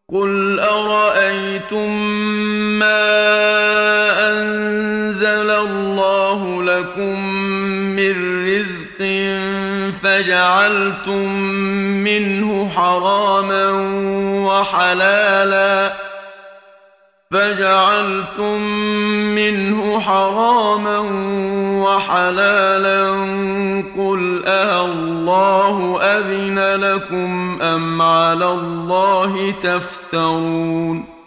قل أرأيتم ما أنزل الله لكم من رزق فجعلتم منه حراما وحلالا قل الله أذن لكم أم على الله تفترون